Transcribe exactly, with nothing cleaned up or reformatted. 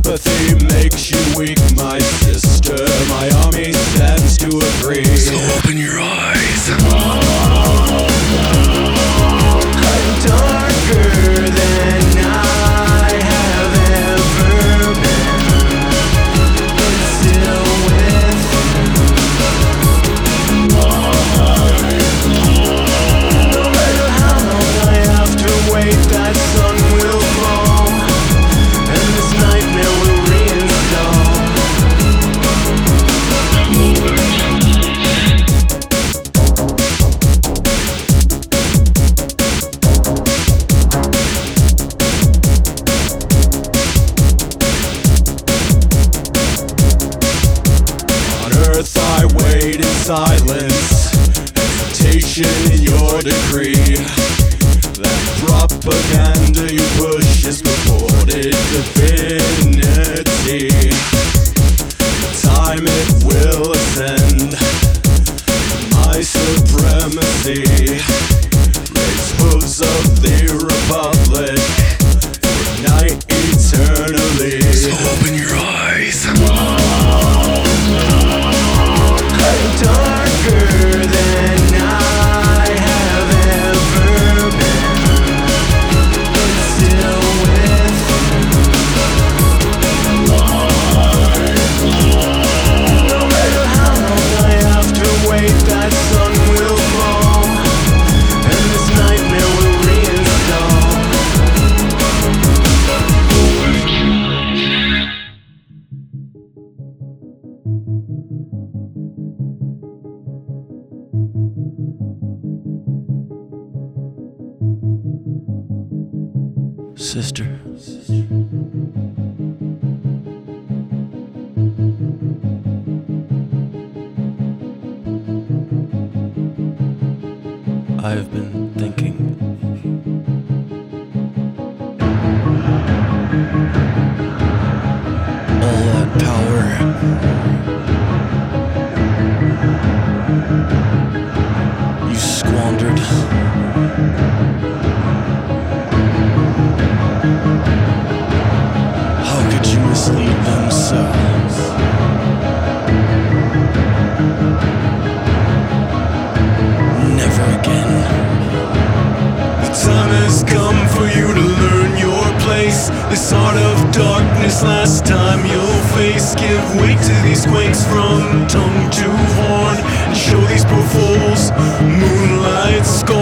apathy makes you weak, my sister. My army stands to agree. So open your eyes. I'm darker than I have ever been, but still with you. No matter how long I have to wait, that sun will fall, and this nightmare will reinstall. On earth I wait in silence, hesitation in your decree. That propaganda you push is purported divinity. In time it will ascend, my supremacy. Raise hooves of the republic, ignite eternally. So open your eyes. I'm darker than I have ever been, but still with you. No matter how long I have to wait, that sun will fall, and this nightmare will reinstall. Sister. I've been thinking. All that power. You squandered. How could you mislead them so? Never again. The time has come for you to learn your place. This art of darkness, last time you'll face. Give weight to these quakes from tongue to horn, and show these poor fools moonlight scorn.